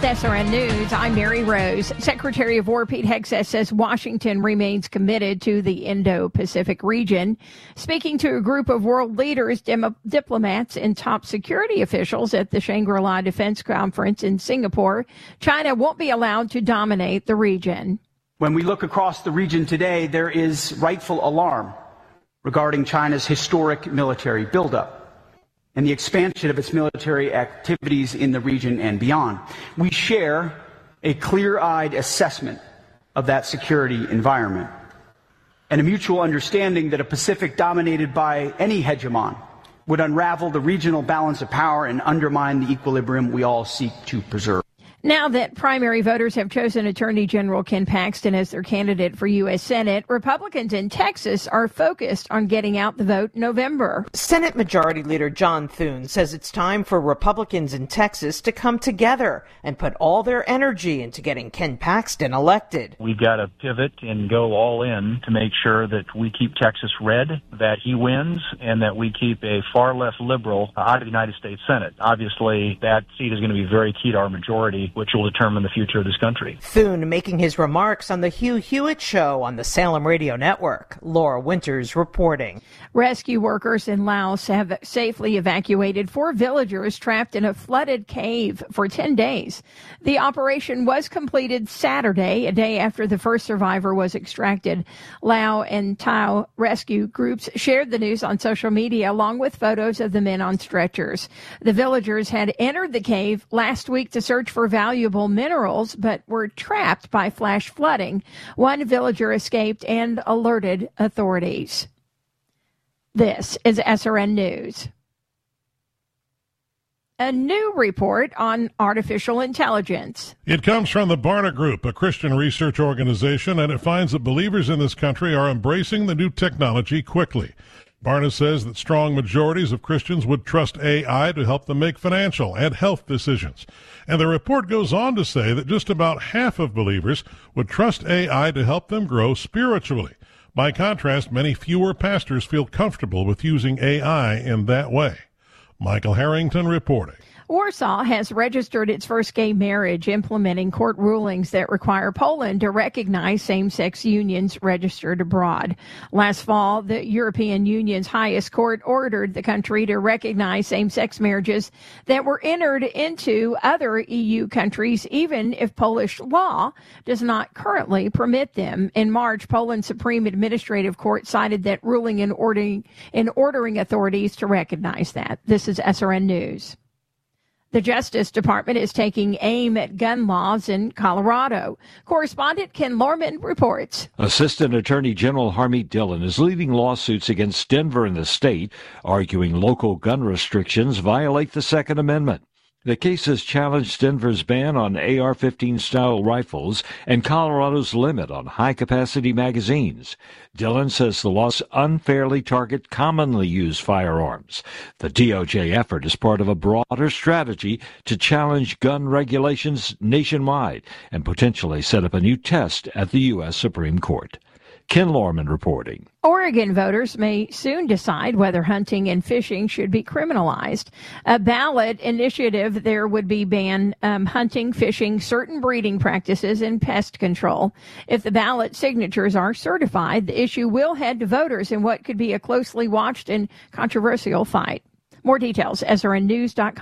SRN News, I'm Mary Rose. Secretary of War Pete Hegseth says Washington remains committed to the Indo-Pacific region. Speaking to a group of world leaders, diplomats, and top security officials at the Shangri-La Defense Conference in Singapore, China won't be allowed to dominate the region. When we look across the region today, there is rightful alarm regarding China's historic military buildup and the expansion of its military activities in the region and beyond. We share a clear-eyed assessment of that security environment and a mutual understanding that a Pacific dominated by any hegemon would unravel the regional balance of power and undermine the equilibrium we all seek to preserve. Now that primary voters have chosen Attorney General Ken Paxton as their candidate for U.S. Senate, Republicans in Texas are focused on getting out the vote in November. Senate Majority Leader John Thune says it's time for Republicans in Texas to come together and put all their energy into getting Ken Paxton elected. We've got to pivot and go all in to make sure that we keep Texas red, that he wins, and that we keep a far less liberal out of the United States Senate. Obviously, that seat is going to be very key to our majority, which will determine the future of this country. Thune making his remarks on the Hugh Hewitt Show on the Salem Radio Network. Laura Winters reporting. Rescue workers in Laos have safely evacuated 4 villagers trapped in a flooded cave for 10 days. The operation was completed Saturday, a day after the first survivor was extracted. Lao and Tao rescue groups shared the news on social media along with photos of the men on stretchers. The villagers had entered the cave last week to search for valuable minerals, but were trapped by flash flooding. One villager escaped and alerted authorities. This is SRN News. A new report on artificial intelligence. It comes from the Barna Group, a Christian research organization, and it finds that believers in this country are embracing the new technology quickly. Barna says that strong majorities of Christians would trust AI to help them make financial and health decisions. And the report goes on to say that just about half of believers would trust AI to help them grow spiritually. By contrast, many fewer pastors feel comfortable with using AI in that way. Michael Harrington reporting. Warsaw has registered its first gay marriage, implementing court rulings that require Poland to recognize same-sex unions registered abroad. Last fall, the European Union's highest court ordered the country to recognize same-sex marriages that were entered into other EU countries, even if Polish law does not currently permit them. In March, Poland's Supreme Administrative Court cited that ruling in ordering authorities to recognize that. This is SRN News. The Justice Department is taking aim at gun laws in Colorado. Correspondent Ken Lorman reports. Assistant Attorney General Harmeet Dillon is leading lawsuits against Denver and the state, arguing local gun restrictions violate the Second Amendment. The case has challenged Denver's ban on AR-15 style rifles and Colorado's limit on high-capacity magazines. Dillon says the laws unfairly target commonly used firearms. The DOJ effort is part of a broader strategy to challenge gun regulations nationwide and potentially set up a new test at the U.S. Supreme Court. Ken Lorman reporting. Oregon voters may soon decide whether hunting and fishing should be criminalized. A ballot initiative there would be ban hunting, fishing, certain breeding practices, and pest control. If the ballot signatures are certified, the issue will head to voters in what could be a closely watched and controversial fight. More details, SRNnews.com.